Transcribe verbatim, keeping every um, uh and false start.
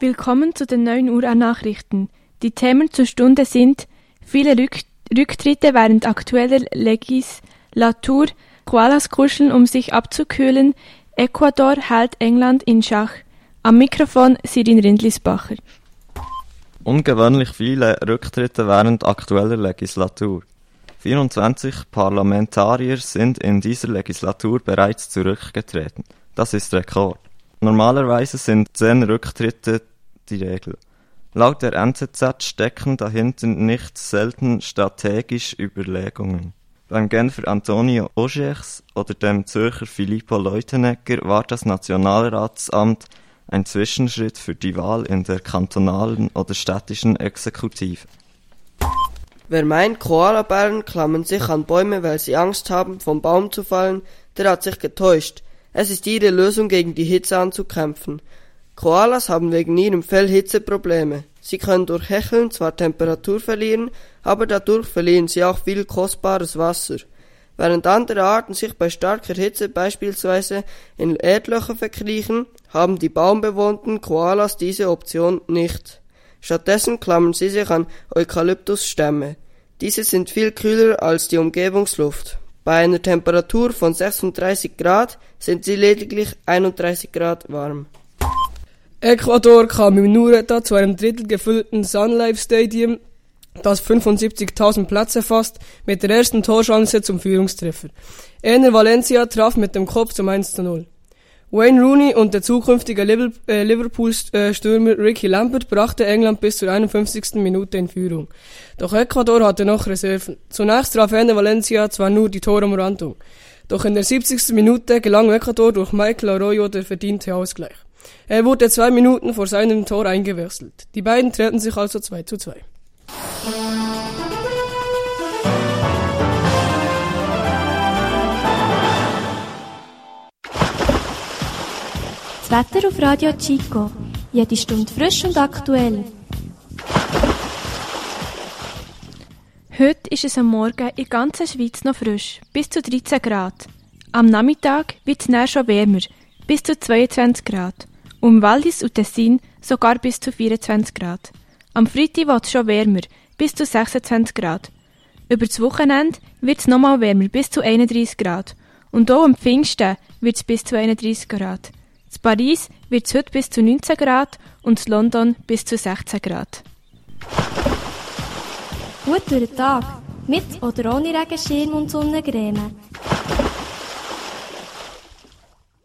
Willkommen zu den neun Uhr Nachrichten. Die Themen zur Stunde sind viele Rück- Rücktritte während aktueller Legislatur, Koalas kuscheln, um sich abzukühlen, Ecuador hält England in Schach. Am Mikrofon Sirin Rindlisbacher. Ungewöhnlich viele Rücktritte während aktueller Legislatur. vierundzwanzig Parlamentarier sind in dieser Legislatur bereits zurückgetreten. Das ist Rekord. Normalerweise sind zehn Rücktritte die Regel. Laut der N Z Z stecken dahinter nicht selten strategische Überlegungen. Beim Genfer Antonio Ojechs oder dem Zürcher Filippo Leutenegger war das Nationalratsamt ein Zwischenschritt für die Wahl in der kantonalen oder städtischen Exekutive. Wer meint, Koalabären klammern sich an Bäume, weil sie Angst haben, vom Baum zu fallen, der hat sich getäuscht. Es ist ihre Lösung, gegen die Hitze anzukämpfen. Koalas haben wegen ihrem Fell Hitzeprobleme. Sie können durch Hecheln zwar Temperatur verlieren, aber dadurch verlieren sie auch viel kostbares Wasser. Während andere Arten sich bei starker Hitze beispielsweise in Erdlöcher verkriechen, haben die baumbewohnten Koalas diese Option nicht. Stattdessen klammern sie sich an Eukalyptusstämme. Diese sind viel kühler als die Umgebungsluft. Bei einer Temperatur von sechsunddreißig Grad sind sie lediglich einunddreißig Grad warm. Ecuador kam im Nureta zu einem Drittel gefüllten Sun Life Stadium, das fünfundsiebzigtausend Plätze fasst, mit der ersten Torchance zum Führungstreffer. Ener Valencia traf mit dem Kopf zum eins zu null. Wayne Rooney und der zukünftige Liverpool-Stürmer Ricky Lambert brachte England bis zur einundfünfzigsten Minute in Führung. Doch Ecuador hatte noch Reserven. Zunächst traf Ener Valencia zwar nur die Torumrandung, doch in der siebzigsten Minute gelang Ecuador durch Michael Arroyo der verdiente Ausgleich. Er wurde zwei Minuten vor seinem Tor eingewechselt. Die beiden trennten sich also zwei zu zwei. Das Wetter auf Radio Chico. Jede Stunde frisch und aktuell. Heute ist es am Morgen in der ganzen Schweiz noch frisch, bis zu dreizehn Grad. Am Nachmittag wird es näher schon wärmer, bis zu zweiundzwanzig Grad. Und im Wallis und Tessin sogar bis zu vierundzwanzig Grad. Am Freitag wird es schon wärmer, bis zu sechsundzwanzig Grad. Über das Wochenende wird es nochmal wärmer, bis zu einunddreißig Grad. Und auch am Pfingsten wird es bis zu einunddreißig Grad. In Paris wird es heute bis zu neunzehn Grad und in London bis zu sechzehn Grad. Gut durch den Tag, mit oder ohne Regenschirm und Sonnencreme.